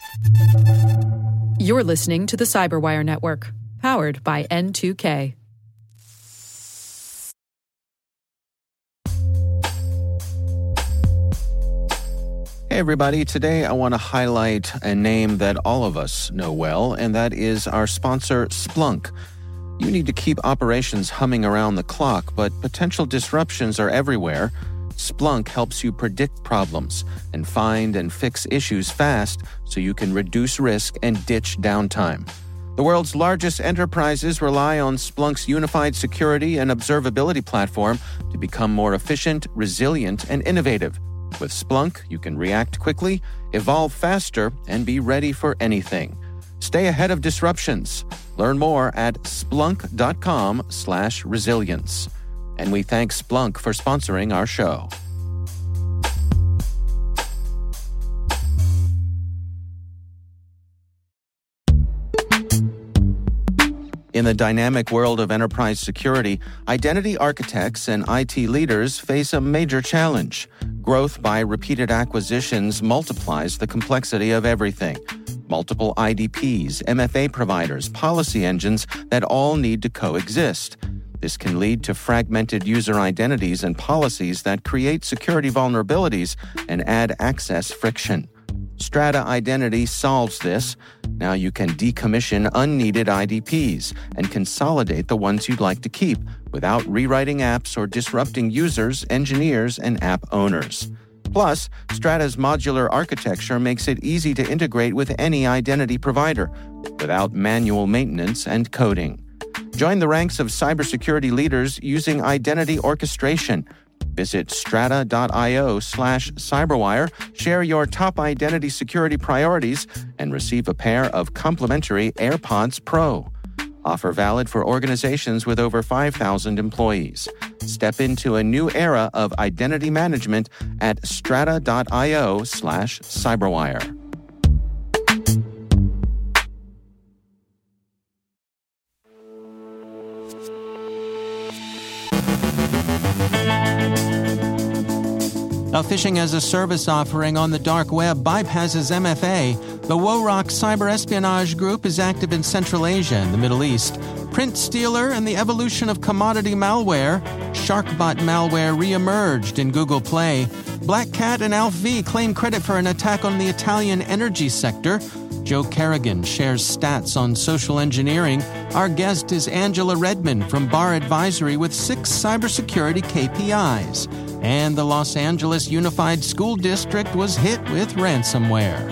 You're listening to the Cyberwire Network, powered by N2K. Hey everybody, today I want to highlight a name that all of us know well, and that is our sponsor, Splunk. You need to keep operations humming around the clock, but potential disruptions are everywhere. Splunk helps you predict problems and find and fix issues fast so you can reduce risk and ditch downtime. The world's largest enterprises rely on Splunk's unified security and observability platform to become more efficient, resilient, and innovative. With Splunk, you can react quickly, evolve faster, and be ready for anything. Stay ahead of disruptions. Learn more at splunk.com/resilience. And we thank Splunk for sponsoring our show. In the dynamic world of enterprise security, identity architects and IT leaders face a major challenge. Growth by repeated acquisitions multiplies the complexity of everything. Multiple IDPs, MFA providers, policy engines that all need to coexist. This can lead to fragmented user identities and policies that create security vulnerabilities and add access friction. Strata Identity solves this. Now you can decommission unneeded IDPs and consolidate the ones you'd like to keep without rewriting apps or disrupting users, engineers, and app owners. Plus, Strata's modular architecture makes it easy to integrate with any identity provider without manual maintenance and coding. Join the ranks of cybersecurity leaders using identity orchestration. Visit strata.io/cyberwire, share your top identity security priorities, and receive a pair of complimentary AirPods Pro. Offer valid for organizations with over 5,000 employees. Step into a new era of identity management at strata.io/cyberwire. A phishing-as-a-service offering on the dark web bypasses MFA. The Worak cyber espionage group is active in Central Asia and the Middle East. Print Stealer and the evolution of commodity malware. Sharkbot malware re-emerged in Google Play. Black Cat and Alf V claim credit for an attack on the Italian energy sector. Joe Kerrigan shares stats on social engineering. Our guest is Angela Redman from Bar Advisory with 6 cybersecurity KPIs. And the Los Angeles Unified School District was hit with ransomware.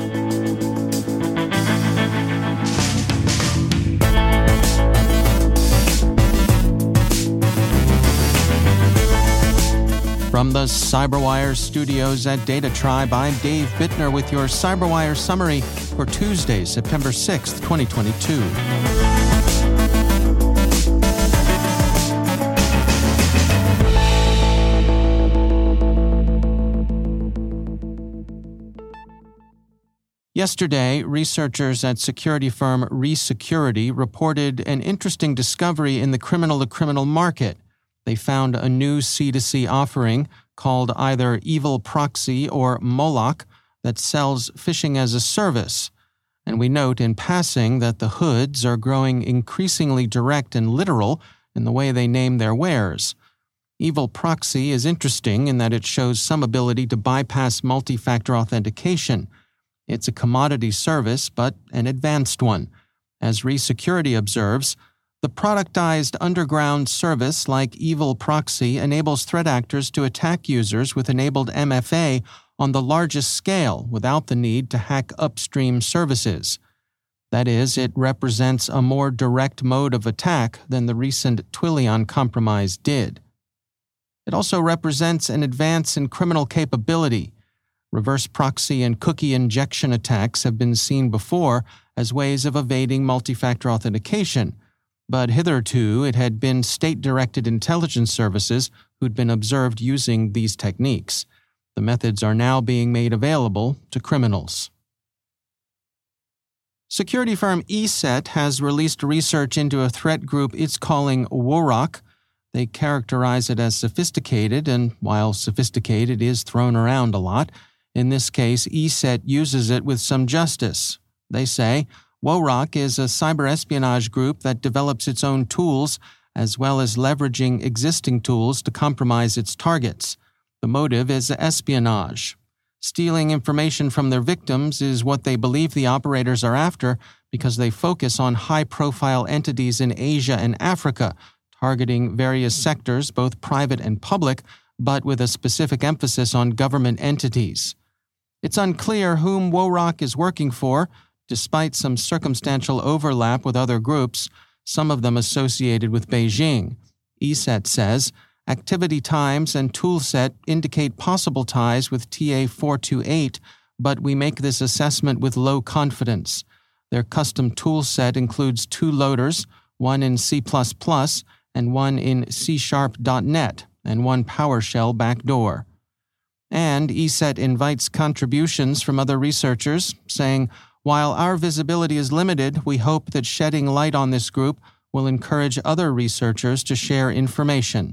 From the Cyberwire studios at Data Tribe, I'm Dave Bittner with your Cyberwire summary for Tuesday, September 6th, 2022. Yesterday, researchers at security firm ReSecurity reported an interesting discovery in the criminal-to-criminal market. They found a new C2C offering called either Evil Proxy or Moloch that sells phishing as a service. And we note in passing that the hoods are growing increasingly direct and literal in the way they name their wares. Evil Proxy is interesting in that it shows some ability to bypass multi-factor authentication. It's a commodity service, but an advanced one. As ReSecurity observes, the productized underground service like Evil Proxy enables threat actors to attack users with enabled MFA on the largest scale without the need to hack upstream services. That is, it represents a more direct mode of attack than the recent Twilio compromise did. It also represents an advance in criminal capability. Reverse proxy and cookie injection attacks have been seen before as ways of evading multi-factor authentication, but hitherto it had been state-directed intelligence services who'd been observed using these techniques. The methods are now being made available to criminals. Security firm ESET has released research into a threat group it's calling Worak. They characterize it as sophisticated, and while sophisticated is thrown around a lot, in this case, ESET uses it with some justice. They say WoRock is a cyber espionage group that develops its own tools as well as leveraging existing tools to compromise its targets. The motive is espionage. Stealing information from their victims is what they believe the operators are after because they focus on high-profile entities in Asia and Africa, targeting various sectors, both private and public, but with a specific emphasis on government entities. It's unclear whom WoRock is working for, despite some circumstantial overlap with other groups, some of them associated with Beijing. ESET says, activity times and toolset indicate possible ties with TA-428, but we make this assessment with low confidence. Their custom toolset includes 2 loaders, one in C++ and one in C#.NET, and 1 PowerShell backdoor. And ESET invites contributions from other researchers, saying, while our visibility is limited, we hope that shedding light on this group will encourage other researchers to share information.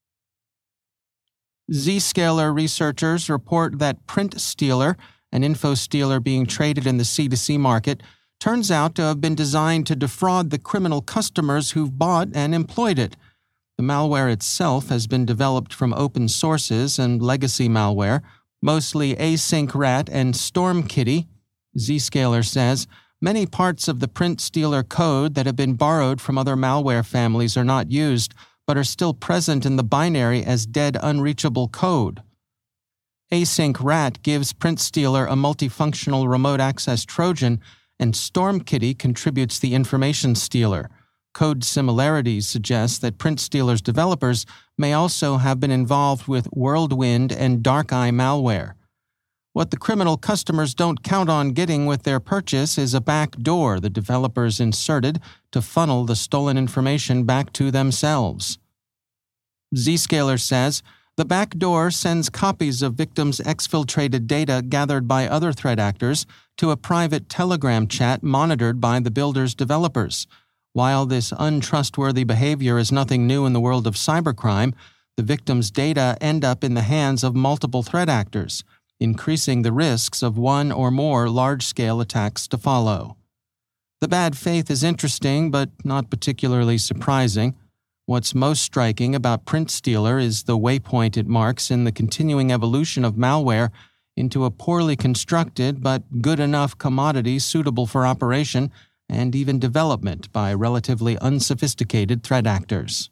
Zscaler researchers report that PrintStealer, an info stealer being traded in the C2C market, turns out to have been designed to defraud the criminal customers who've bought and employed it. The malware itself has been developed from open sources and legacy malware, mostly AsyncRat and StormKitty. Zscaler says many parts of the PrintStealer code that have been borrowed from other malware families are not used, but are still present in the binary as dead unreachable code. AsyncRat gives PrintStealer a multifunctional remote access Trojan, and StormKitty contributes the information stealer. Code similarities suggest that PrintStealer's developers may also have been involved with Whirlwind and DarkEye malware. What the criminal customers don't count on getting with their purchase is a back door the developers inserted to funnel the stolen information back to themselves. Zscaler says the back door sends copies of victims' exfiltrated data gathered by other threat actors to a private Telegram chat monitored by the builder's developers. While this untrustworthy behavior is nothing new in the world of cybercrime, the victims' data end up in the hands of multiple threat actors, increasing the risks of one or more large-scale attacks to follow. The bad faith is interesting, but not particularly surprising. What's most striking about PrintStealer is the waypoint it marks in the continuing evolution of malware into a poorly constructed but good enough commodity suitable for operation and even development by relatively unsophisticated threat actors.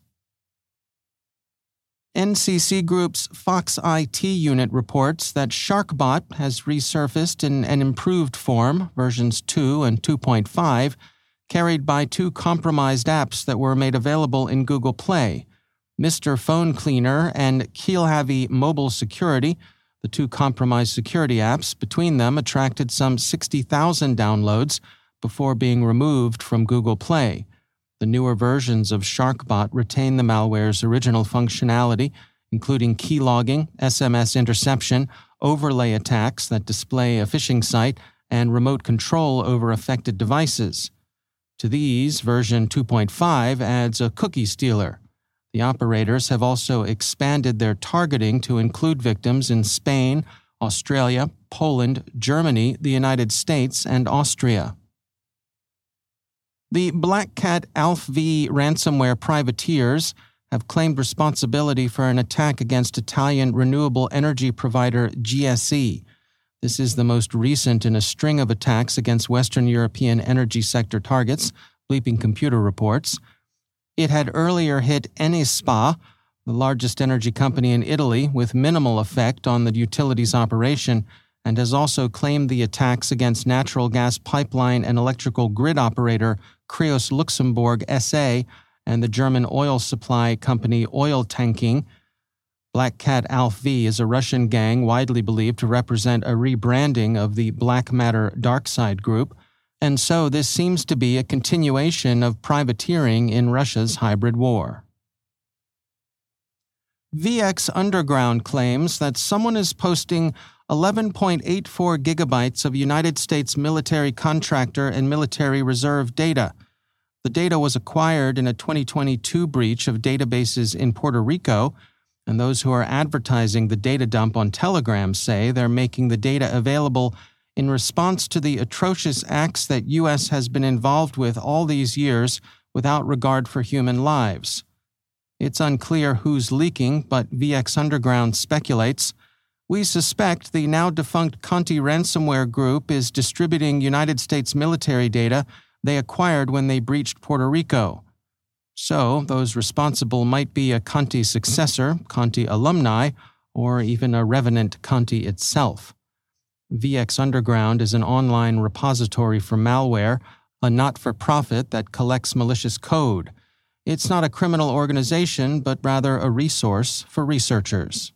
NCC Group's Fox IT unit reports that SharkBot has resurfaced in an improved form, versions 2 and 2.5, carried by 2 compromised apps that were made available in Google Play, Mr. Phone Cleaner and Keelhavi Mobile Security. The 2 compromised security apps between them attracted some 60,000 downloads before being removed from Google Play. The newer versions of SharkBot retain the malware's original functionality, including keylogging, SMS interception, overlay attacks that display a phishing site, and remote control over affected devices. To these, version 2.5 adds a cookie stealer. The operators have also expanded their targeting to include victims in Spain, Australia, Poland, Germany, the United States, and Austria. The Black Cat ALF-V ransomware privateers have claimed responsibility for an attack against Italian renewable energy provider GSE. This is the most recent in a string of attacks against Western European energy sector targets, Bleeping Computer reports. It had earlier hit Enispa, the largest energy company in Italy, with minimal effect on the utility's operation, and has also claimed the attacks against natural gas pipeline and electrical grid operator Creos Luxembourg SA and the German oil supply company Oil Tanking. Black Cat ALF-V is a Russian gang widely believed to represent a rebranding of the Black Matter Darkside group, and so this seems to be a continuation of privateering in Russia's hybrid war. VX Underground claims that someone is posting 11.84 gigabytes of United States military contractor and military reserve data. The data was acquired in a 2022 breach of databases in Puerto Rico, and those who are advertising the data dump on Telegram say they're making the data available in response to the atrocious acts that U.S. has been involved with all these years without regard for human lives. It's unclear who's leaking, but VX Underground speculates, "We suspect the now-defunct Conti ransomware group is distributing United States military data they acquired when they breached Puerto Rico. So, those responsible might be a Conti successor, Conti alumni, or even a revenant Conti itself." VX Underground is an online repository for malware, a not-for-profit that collects malicious code. It's not a criminal organization, but rather a resource for researchers.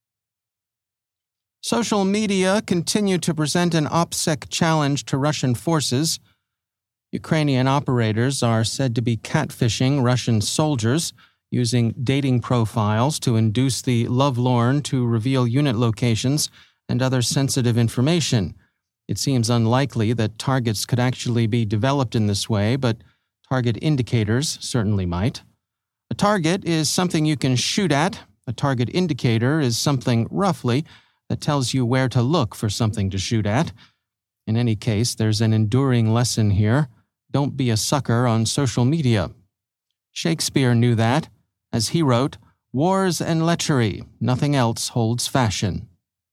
Social media continue to present an OPSEC challenge to Russian forces. Ukrainian operators are said to be catfishing Russian soldiers, using dating profiles to induce the lovelorn to reveal unit locations and other sensitive information. It seems unlikely that targets could actually be developed in this way, but target indicators certainly might. A target is something you can shoot at. A target indicator is something, roughly, that tells you where to look for something to shoot at. In any case, there's an enduring lesson here. Don't be a sucker on social media. Shakespeare knew that. As he wrote, "Wars and lechery, nothing else holds fashion."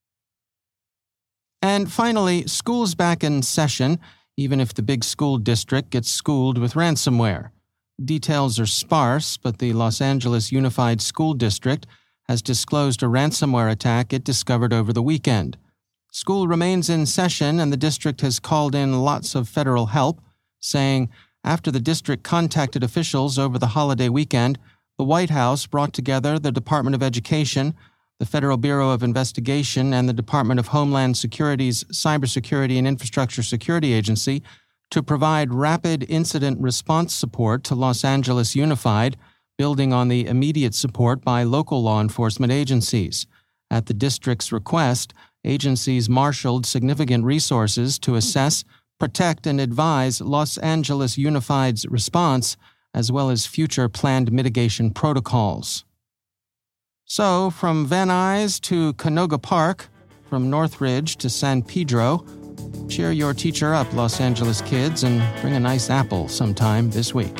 And finally, school's back in session, even if the big school district gets schooled with ransomware. Details are sparse, but the Los Angeles Unified School District has disclosed a ransomware attack it discovered over the weekend. School remains in session, and the district has called in lots of federal help, saying, after the district contacted officials over the holiday weekend, the White House brought together the Department of Education, the Federal Bureau of Investigation, and the Department of Homeland Security's Cybersecurity and Infrastructure Security Agency to provide rapid incident response support to Los Angeles Unified, building on the immediate support by local law enforcement agencies. At the district's request, agencies marshaled significant resources to assess, protect, and advise Los Angeles Unified's response, as well as future planned mitigation protocols. So, from Van Nuys to Canoga Park, from Northridge to San Pedro, cheer your teacher up, Los Angeles kids, and bring a nice apple sometime this week.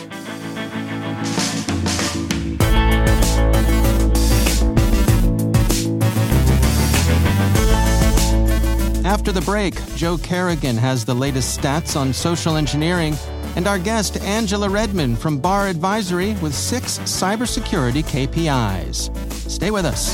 After the break, Joe Kerrigan has the latest stats on social engineering, and our guest Angela Redmond from Bar Advisory with 6 cybersecurity KPIs. Stay with us.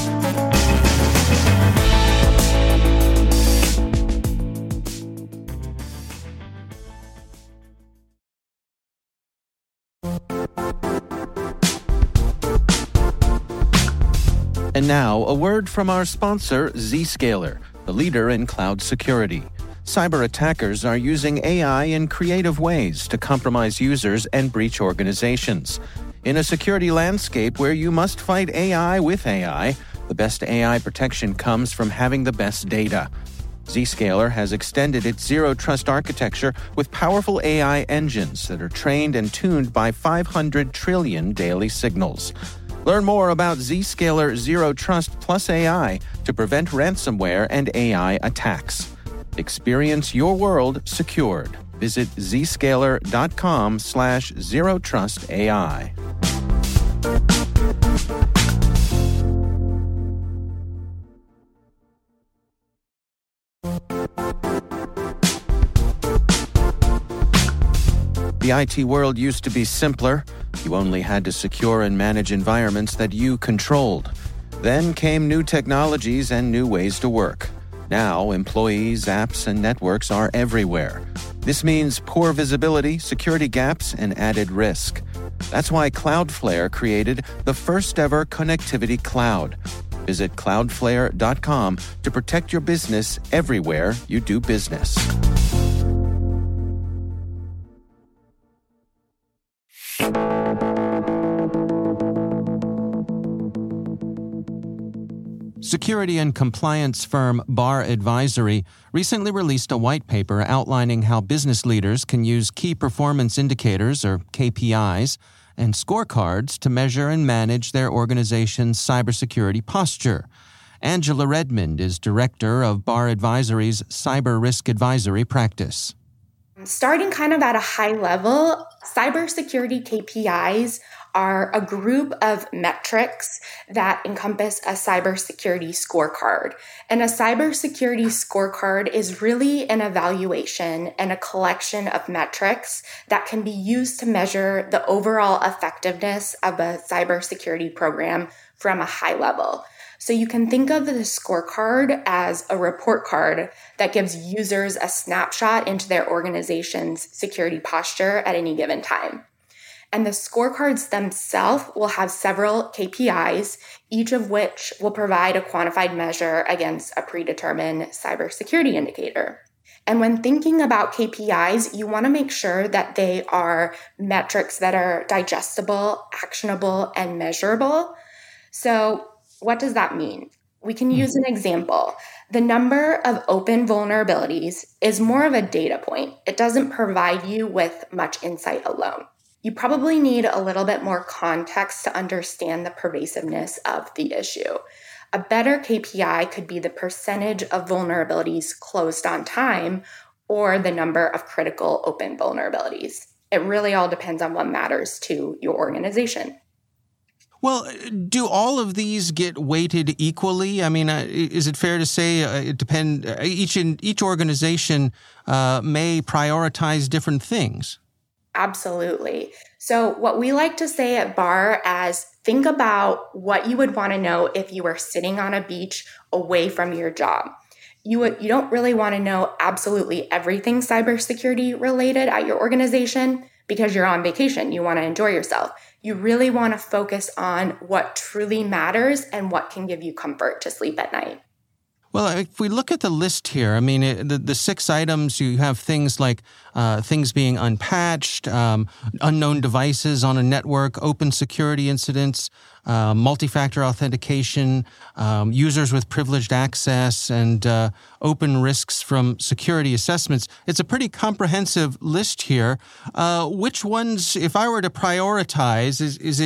And now, a word from our sponsor, Zscaler, the leader in cloud security. Cyber attackers are using AI in creative ways to compromise users and breach organizations. In a security landscape where you must fight AI with AI, the best AI protection comes from having the best data. Zscaler has extended its Zero Trust architecture with powerful AI engines that are trained and tuned by 500 trillion daily signals. Learn more about Zscaler Zero Trust plus AI to prevent ransomware and AI attacks. Experience your world secured. Visit zscaler.com/zerotrustai. The IT world used to be simpler. You only had to secure and manage environments that you controlled. Then came new technologies and new ways to work. Now, employees, apps, and networks are everywhere. This means poor visibility, security gaps, and added risk. That's why Cloudflare created the first-ever connectivity cloud. Visit cloudflare.com to protect your business everywhere you do business. Security and compliance firm Bar Advisory recently released a white paper outlining how business leaders can use key performance indicators, or KPIs, and scorecards to measure and manage their organization's cybersecurity posture. Angela Redmond is director of Bar Advisory's Cyber Risk Advisory practice. Starting kind of at a high level, cybersecurity KPIs are a group of metrics that encompass a cybersecurity scorecard. And a cybersecurity scorecard is really an evaluation and a collection of metrics that can be used to measure the overall effectiveness of a cybersecurity program from a high level. So you can think of the scorecard as a report card that gives users a snapshot into their organization's security posture at any given time. And the scorecards themselves will have several KPIs, each of which will provide a quantified measure against a predetermined cybersecurity indicator. And when thinking about KPIs, you want to make sure that they are metrics that are digestible, actionable, and measurable. So what does that mean? We can use an example. The number of open vulnerabilities is more of a data point. It doesn't provide you with much insight alone. You probably need a little bit more context to understand the pervasiveness of the issue. A better KPI could be the percentage of vulnerabilities closed on time or the number of critical open vulnerabilities. It really all depends on what matters to your organization. Well, do all of these get weighted equally? I mean, is it fair to say it depends? Each organization may prioritize different things. Absolutely. So what we like to say at Bar as think about what you would want to know if you were sitting on a beach away from your job. You don't really want to know absolutely everything cybersecurity related at your organization because you're on vacation. You want to enjoy yourself. You really want to focus on what truly matters and what can give you comfort to sleep at night. Well, if we look at the list here, I mean, the 6 items, you have things like things being unpatched, unknown devices on a network, open security incidents, multi-factor authentication, users with privileged access, and open risks from security assessments. It's a pretty comprehensive list here. Which ones, if I were to prioritize,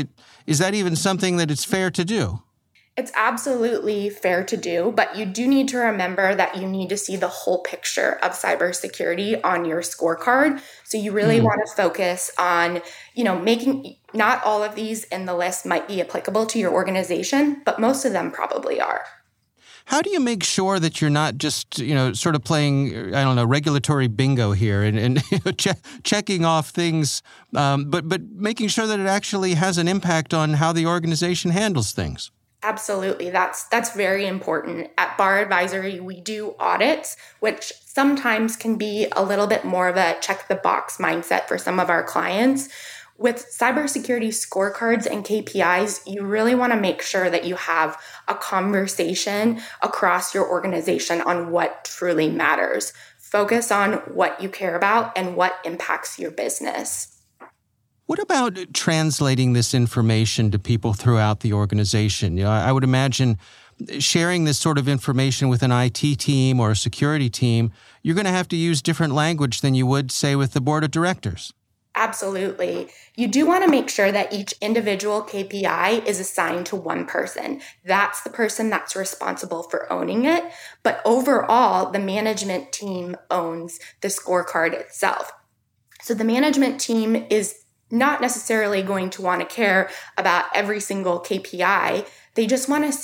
is that even something that it's fair to do? It's absolutely fair to do, but you do need to remember that you need to see the whole picture of cybersecurity on your scorecard. So you really want to focus on, making not all of these in the list might be applicable to your organization, but most of them probably are. How do you make sure that you're not just, sort of playing, regulatory bingo here and checking off things, but making sure that it actually has an impact on how the organization handles things? Absolutely. That's very important. At Bar Advisory, we do audits, which sometimes can be a little bit more of a check the box mindset for some of our clients. With cybersecurity scorecards and KPIs, you really want to make sure that you have a conversation across your organization on what truly matters. Focus on what you care about and what impacts your business. What about translating this information to people throughout the organization? I would imagine sharing this sort of information with an IT team or a security team, you're going to have to use different language than you would, say, with the board of directors. Absolutely. You do want to make sure that each individual KPI is assigned to one person. That's the person that's responsible for owning it. But overall, the management team owns the scorecard itself. So the management team is not necessarily going to want to care about every single KPI. They just want to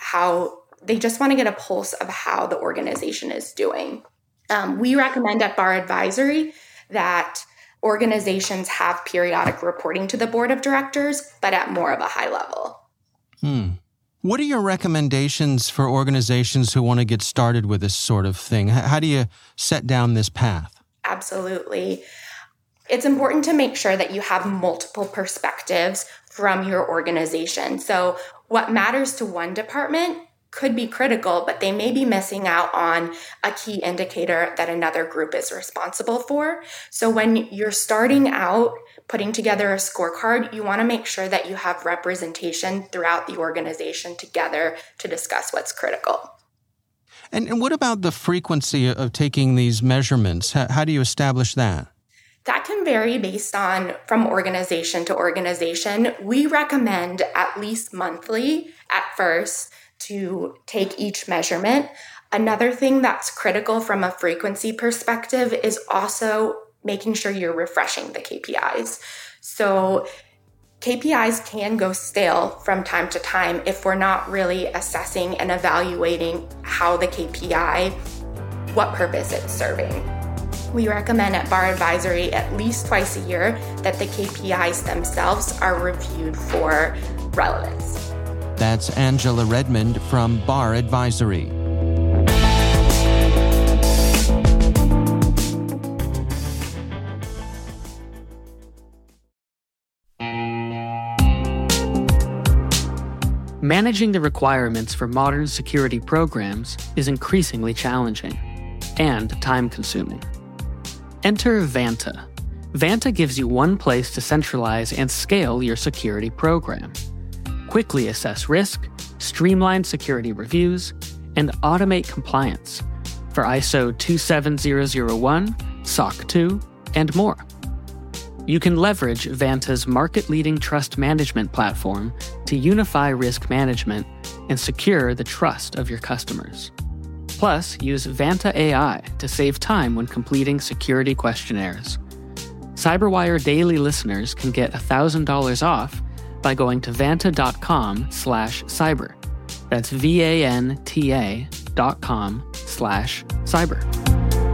get a pulse of how the organization is doing. We recommend at Bar Advisory that organizations have periodic reporting to the board of directors, but at more of a high level. What are your recommendations for organizations who want to get started with this sort of thing? How do you set down this path? Absolutely. It's important to make sure that you have multiple perspectives from your organization. So what matters to one department could be critical, but they may be missing out on a key indicator that another group is responsible for. So when you're starting out putting together a scorecard, you want to make sure that you have representation throughout the organization together to discuss what's critical. And what about the frequency of taking these measurements? How do you establish that? That can vary based on from organization to organization. We recommend at least monthly at first. to take each measurement. Another thing that's critical from a frequency perspective is also making sure you're refreshing the KPIs. So KPIs can go stale from time to time if we're not really assessing and evaluating how the KPI, what purpose it's serving. We recommend at Bar Advisory at least twice a year that the KPIs themselves are reviewed for relevance. That's Angela Redmond from Bar Advisory. Managing the requirements for modern security programs is increasingly challenging and time-consuming. Enter Vanta. Vanta gives you one place to centralize and scale your security program. Quickly assess risk, streamline security reviews, and automate compliance for ISO 27001, SOC 2, and more. You can leverage Vanta's market-leading trust management platform to unify risk management and secure the trust of your customers. Plus, use Vanta AI to save time when completing security questionnaires. CyberWire Daily listeners can get $1,000 off by going to vanta.com/cyber. That's VANTA.com/cyber.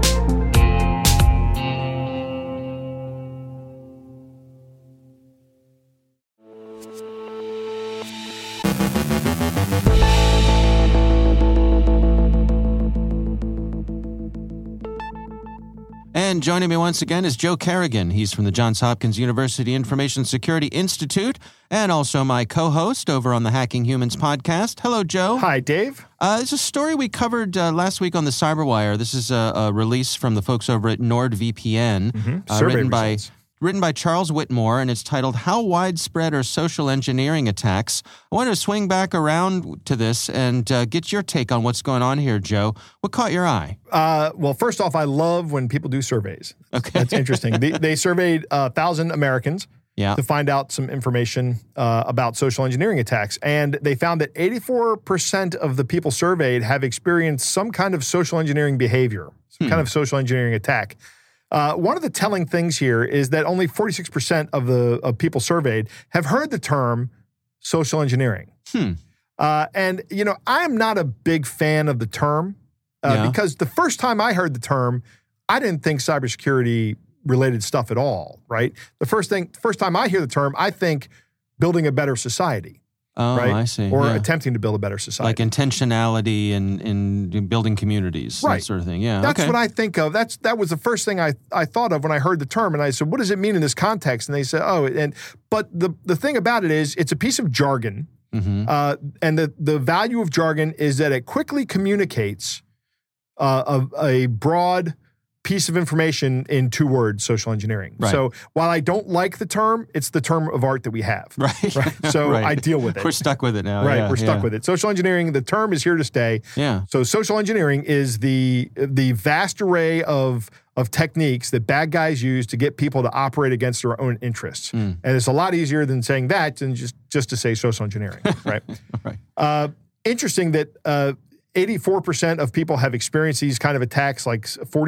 And joining me once again is Joe Carrigan. He's from the Johns Hopkins University Information Security Institute and also my co-host over on the Hacking Humans podcast. Hello, Joe. Hi, Dave. It's a story we covered last week on the CyberWire. This is a release from the folks over at NordVPN, written by Charles Whitmore, and it's titled, How Widespread Are Social Engineering Attacks? I wanted to swing back around to this and get your take on what's going on here, Joe. What caught your eye? Well, first off, I love when people do surveys. Okay. That's interesting. They surveyed 1,000 Americans to find out some information about social engineering attacks. And they found that 84% of the people surveyed have experienced some kind of social engineering behavior, some kind of social engineering attack. One of the telling things here is that only 46% of people surveyed have heard the term social engineering. And, you know, I am not a big fan of the term because the first time I heard the term, I didn't think cybersecurity related stuff at all, right? The first time I hear the term, I think building a better society. Oh, right? I see. Or attempting to build a better society. Like intentionality in building communities, that sort of thing. Yeah, that's what I think of. That was the first thing I thought of when I heard the term, and I said, "What does it mean in this context?" And they said, but the thing about it is, it's a piece of jargon, and the value of jargon is that it quickly communicates a broad piece of information in 2 words, social engineering. Right. So while I don't like the term, it's the term of art that we have. Right. So I deal with it. We're stuck with it now. Right. We're stuck with it. Social engineering, the term is here to stay. Yeah. So social engineering is the vast array of techniques that bad guys use to get people to operate against their own interests. And it's a lot easier than saying that than just to say social engineering. Right. Right. Interesting that 84% of people have experienced these kind of attacks, like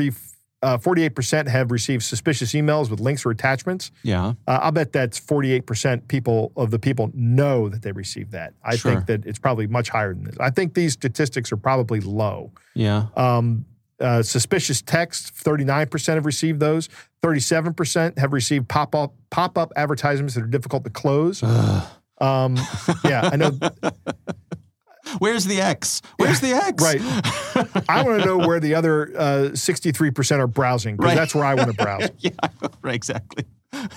48% have received suspicious emails with links or attachments. Yeah. I'll bet that's 48% of the people know that they received that. I think that it's probably much higher than this. I think these statistics are probably low. Yeah. Suspicious text, 39% have received those. 37% have received pop-up advertisements that are difficult to close. Yeah, I know. Where's the X? Where's the X? Right. I want to know where the other 63% are browsing, because that's where I want to browse. Yeah, right, exactly.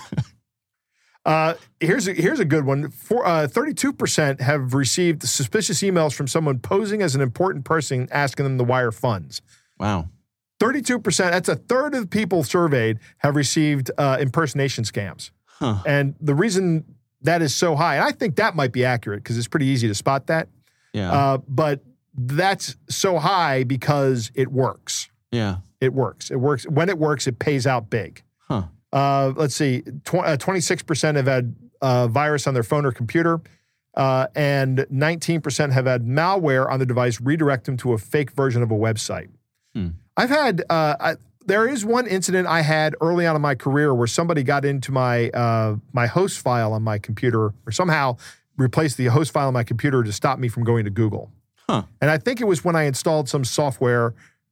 Here's a good one. 32% have received suspicious emails from someone posing as an important person asking them to wire funds. Wow. 32%, that's a third of the people surveyed, have received impersonation scams. Huh. And the reason that is so high, and I think that might be accurate because it's pretty easy to spot that. Yeah. But that's so high because it works. Yeah. It works. It works. When it works, it pays out big. Huh. Let's see. 26% have had virus on their phone or computer. and 19% have had malware on the device redirect them to a fake version of a website. I've had, there is one incident I had early on in my career where somebody got into my my host file on my computer, or somehow replaced the host file on my computer to stop me from going to Google. And I think it was when I installed some software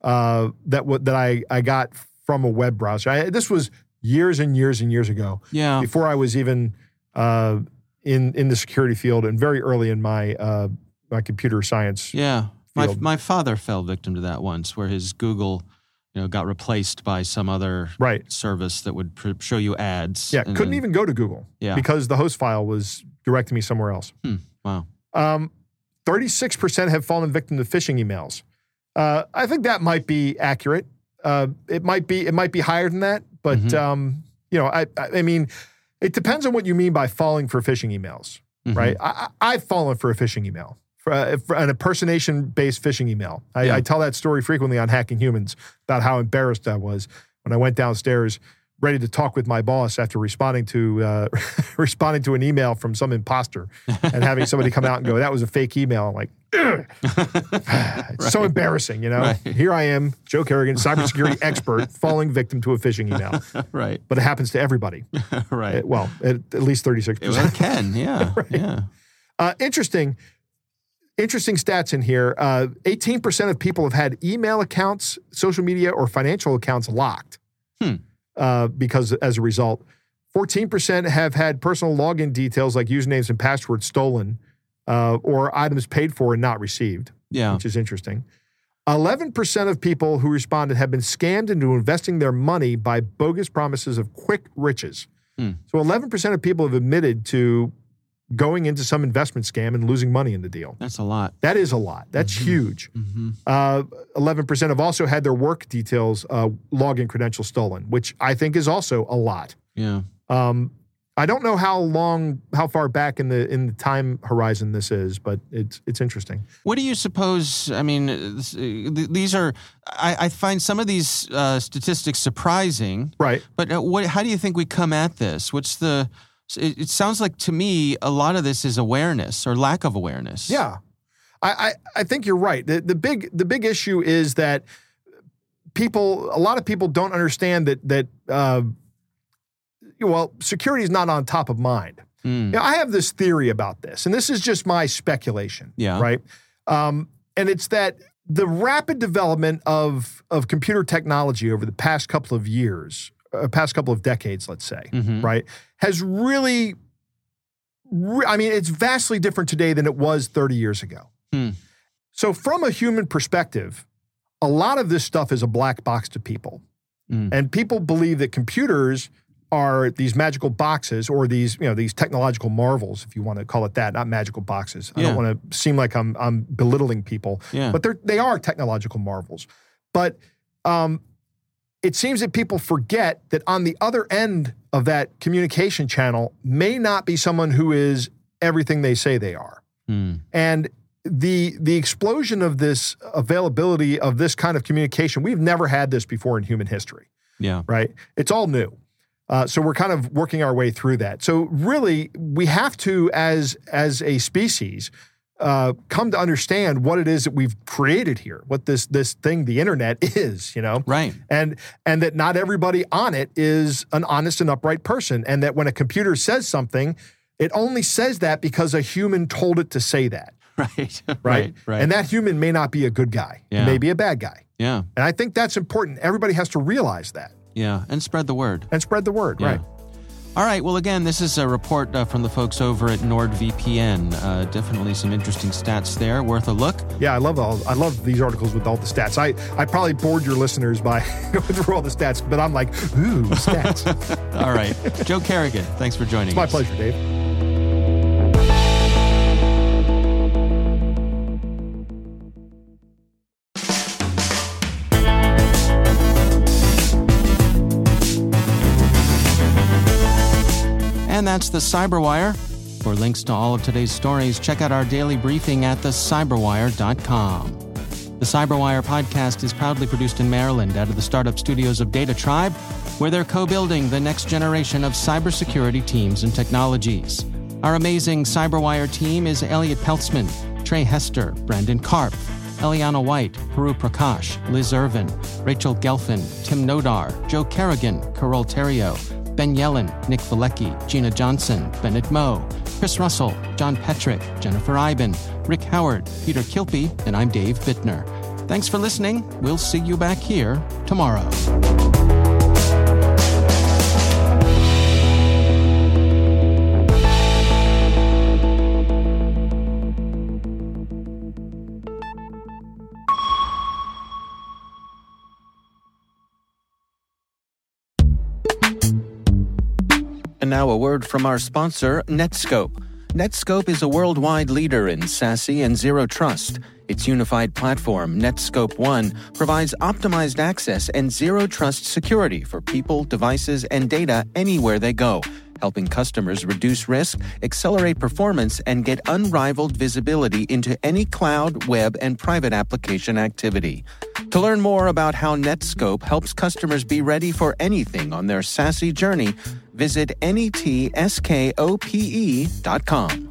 that I got from a web browser. This was years and years and years ago. Yeah. Before I was even in the security field, and very early in my my computer science. Yeah. My father fell victim to that once, where his Google, got replaced by some other service that would show you ads. Yeah, couldn't even go to Google because the host file was directing me somewhere else. Wow. 36% have fallen victim to phishing emails. I think that might be accurate. It might be higher than that, but I mean, it depends on what you mean by falling for phishing emails, right? I've fallen for a phishing email. For an impersonation-based phishing email. I tell that story frequently on Hacking Humans about how embarrassed I was when I went downstairs ready to talk with my boss after responding to an email from some imposter and having somebody come out and go, "That was a fake email." I'm like, it's so embarrassing, Right. Here I am, Joe Carrigan, cybersecurity expert, falling victim to a phishing email. Right. But it happens to everybody. Right. At least 36%. It can, yeah. Right. Yeah. Interesting stats in here. 18% of people have had email accounts, social media, or financial accounts locked because as a result. 14% have had personal login details like usernames and passwords stolen or items paid for and not received, which is interesting. 11% of people who responded have been scammed into investing their money by bogus promises of quick riches. So 11% of people have admitted to going into some investment scam and losing money in the deal. That's a lot. That is a lot. That's huge. 11% have also had their work details, login credentials stolen, which I think is also a lot. Yeah. I don't know how far back in the time horizon this is, but it's interesting. What do you suppose? I mean, these are. I find some of these statistics surprising. Right. But how do you think we come at this? It sounds like to me a lot of this is awareness or lack of awareness. Yeah, I think you're right. The big issue is that a lot of people don't understand that security is not on top of mind. I have this theory about this, and this is just my speculation. Yeah. Right. And it's that the rapid development of computer technology over the past couple of years, past couple of decades, let's say, right, has really, it's vastly different today than it was 30 years ago. So from a human perspective, a lot of this stuff is a black box to people. And people believe that computers are these magical boxes or these technological marvels, if you want to call it that, not magical boxes. I don't want to seem like I'm belittling people, but they are technological marvels. But it seems that people forget that on the other end of that communication channel may not be someone who is everything they say they are. And the explosion of this availability of this kind of communication, we've never had this before in human history. Yeah. Right? It's all new. So we're kind of working our way through that. So really, we have to, as a species, come to understand what it is that we've created here, what this thing, the internet, is, Right. And that not everybody on it is an honest and upright person, and that when a computer says something, it only says that because a human told it to say that. Right. And that human may not be a good guy. Yeah. He may be a bad guy. Yeah. And I think that's important. Everybody has to realize that. Yeah, and spread the word. Right. All right, well, again, this is a report from the folks over at NordVPN. Definitely some interesting stats there, worth a look. Yeah, I love these articles with all the stats. I probably bored your listeners by going through all the stats, but I'm like, ooh, stats. All right. Joe Carrigan, thanks for joining us. It's my pleasure, Dave. And that's the Cyberwire. For links to all of today's stories, check out our daily briefing at thecyberwire.com. The Cyberwire podcast is proudly produced in Maryland out of the startup studios of Data Tribe, where they're co-building the next generation of cybersecurity teams and technologies. Our amazing CyberWire team is Elliot Peltzman, Trey Hester, Brandon Karp, Eliana White, Puru Prakash, Liz Irvin, Rachel Gelfin, Tim Nodar, Joe Kerrigan, Carol Terrio, Ben Yellen, Nick Valecki, Gina Johnson, Bennett Moe, Chris Russell, John Petrick, Jennifer Iben, Rick Howard, Peter Kilpie, and I'm Dave Bittner. Thanks for listening. We'll see you back here tomorrow. And now a word from our sponsor, Netskope. Netskope is a worldwide leader in SASE and Zero Trust. Its unified platform, Netskope One, provides optimized access and Zero Trust security for people, devices, and data anywhere they go, helping customers reduce risk, accelerate performance, and get unrivaled visibility into any cloud, web, and private application activity. To learn more about how Netskope helps customers be ready for anything on their SASE journey, visit netskope.com.